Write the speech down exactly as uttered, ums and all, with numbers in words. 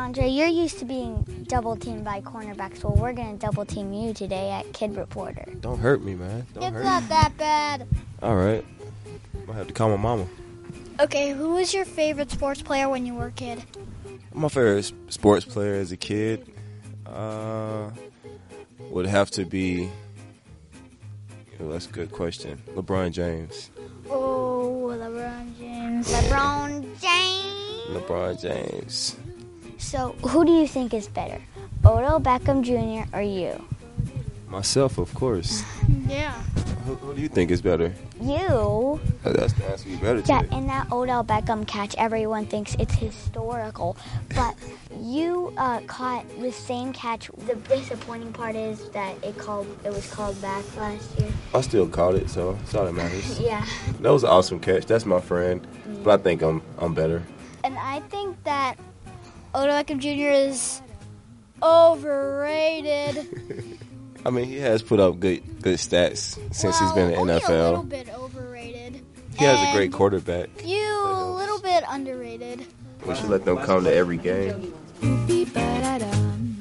Andre, you're used to being double-teamed by cornerbacks. Well, we're going to double-team you today at Kid Reporter. Don't hurt me, man. Don't it's hurt not me. that bad. All right. I have to call my mama. Okay, who was your favorite sports player when you were a kid? My favorite sports player as a kid uh, would have to be, oh, that's a good question, LeBron James. Oh, LeBron James. LeBron James. LeBron James. So, who do you think is better, Odell Beckham Junior or you? Myself, of course. Yeah. Who, who do you think is better? You. That's the answer you better Yeah, take. in that Odell Beckham catch, everyone thinks it's historical, but you uh, caught the same catch. The disappointing part is that it called. It was called back last year. I still caught it, so that's all that matters. Yeah. That was an awesome catch. That's my friend, but I think I'm I'm better. And I think that Odell Beckham Junior is overrated. I mean, he has put up good good stats since he's been in the only N F L. a little bit overrated. He has a great And quarterback. You a little bit underrated. We should let them come to every game. Boopy ba da dum.